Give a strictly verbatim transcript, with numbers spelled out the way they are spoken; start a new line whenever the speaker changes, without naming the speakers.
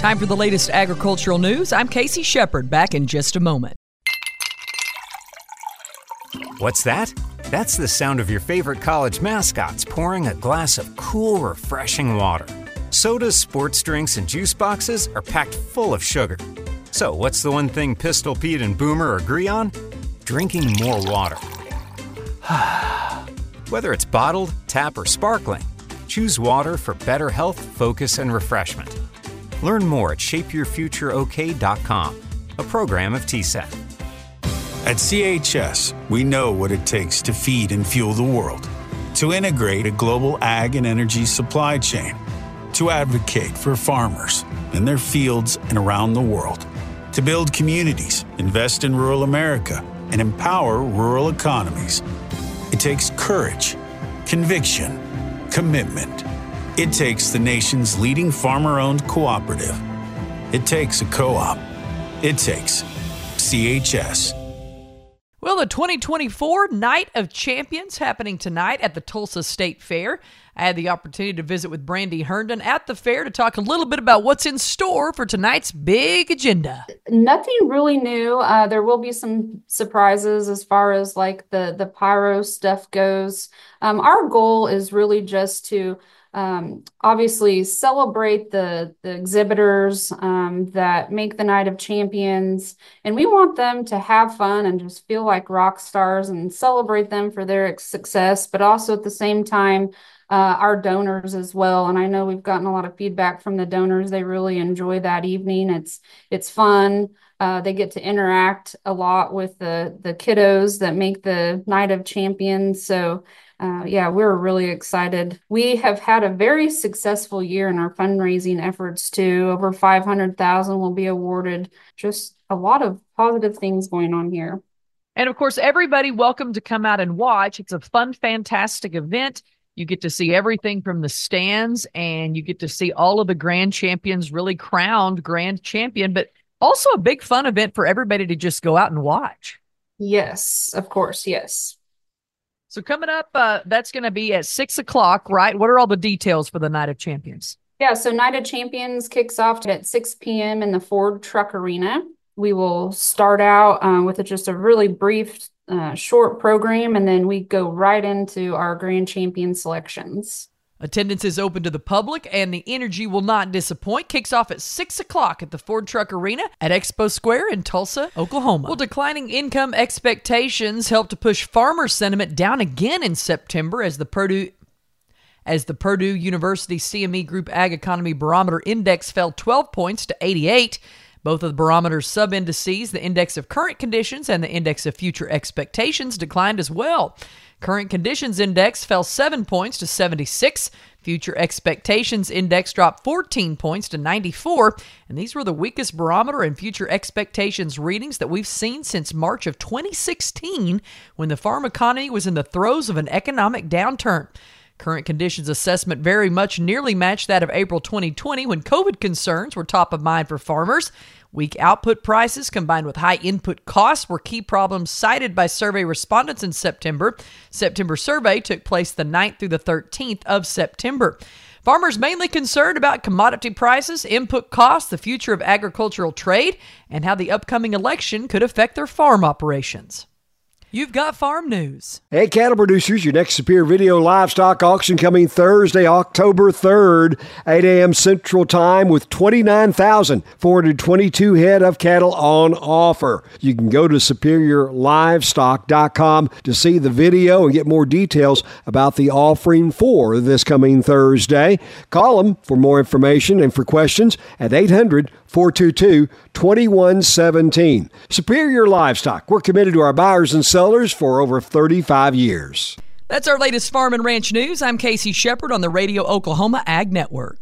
Time for the latest agricultural news. I'm Casey Shepard, back in just a moment.
What's that? That's the sound of your favorite college mascots pouring a glass of cool, refreshing water. Sodas, sports drinks, and juice boxes are packed full of sugar. So what's the one thing Pistol Pete and Boomer agree on? Drinking more water. Whether it's bottled, tap, or sparkling, choose water for better health, focus, and refreshment. Learn more at shape your future o k dot com, a program of T S E T.
At C H S, we know what it takes to feed and fuel the world, to integrate a global ag and energy supply chain, to advocate for farmers in their fields and around the world, to build communities, invest in rural America, and empower rural economies. It takes courage, conviction, commitment. It takes the nation's leading farmer-owned cooperative. It takes a co-op. It takes C H S.
Well, the twenty twenty-four Night of Champions happening tonight at the Tulsa State Fair. I had the opportunity to visit with Brandy Herndon at the fair to talk a little bit about what's in store for tonight's big agenda.
Nothing really new. Uh, there will be some surprises as far as like the, the pyro stuff goes. Um, our goal is really just to Um, obviously celebrate the, the exhibitors um, that make the Night of Champions, and we want them to have fun and just feel like rock stars and celebrate them for their success, but also at the same time, uh, our donors as well. And I know we've gotten a lot of feedback from the donors. They really enjoy that evening. It's, it's fun. Uh, they get to interact a lot with the, the kiddos that make the Night of Champions. So Uh, yeah, we're really excited. We have had a very successful year in our fundraising efforts too. Over five hundred thousand will be awarded. Just a lot of positive things going on here.
And of course, everybody welcome to come out and watch. It's a fun, fantastic event. You get to see everything from the stands, and you get to see all of the grand champions really crowned grand champion, but also a big fun event for everybody to just go out and watch.
Yes, of course. Yes.
So coming up, uh, that's going to be at six o'clock, right? What are all the details for the Night of Champions?
Yeah, so Night of Champions kicks off at six p.m. in the Ford Truck Arena. We will start out uh, with a, just a really brief, uh, short program, and then we go right into our Grand Champion selections.
Attendance is open to the public, and the energy will not disappoint. Kicks off at six o'clock at the Ford Truck Arena at Expo Square in Tulsa, Oklahoma. Well, declining income expectations helped to push farmer sentiment down again in September as the Purdue as the Purdue University C M E Group Ag Economy Barometer Index fell twelve points to eighty-eight. Both of the barometer's sub-indices, the index of current conditions and the index of future expectations, declined as well. Current conditions index fell seven points to seventy-six. Future expectations index dropped fourteen points to ninety-four. And these were the weakest barometer and future expectations readings that we've seen since March of twenty sixteen, when the farm economy was in the throes of an economic downturn. Current conditions assessment very much nearly matched that of April twenty twenty, when COVID concerns were top of mind for farmers. Weak output prices combined with high input costs were key problems cited by survey respondents in September. September survey took place the ninth through the thirteenth of September. Farmers mainly concerned about commodity prices, input costs, the future of agricultural trade, and how the upcoming election could affect their farm operations. You've got farm news.
Hey, cattle producers, your next Superior Video livestock auction coming Thursday, October third, eight a.m. Central Time, with twenty-nine thousand four hundred twenty-two head of cattle on offer. You can go to superior livestock dot com to see the video and get more details about the offering for this coming Thursday. Call them for more information and for questions at eight hundred, four two two, two one one seven. Superior Livestock. We're committed to our buyers and sellers for over thirty-five years.
That's our latest farm and ranch news. I'm Casey Shepard on the Radio Oklahoma Ag Network.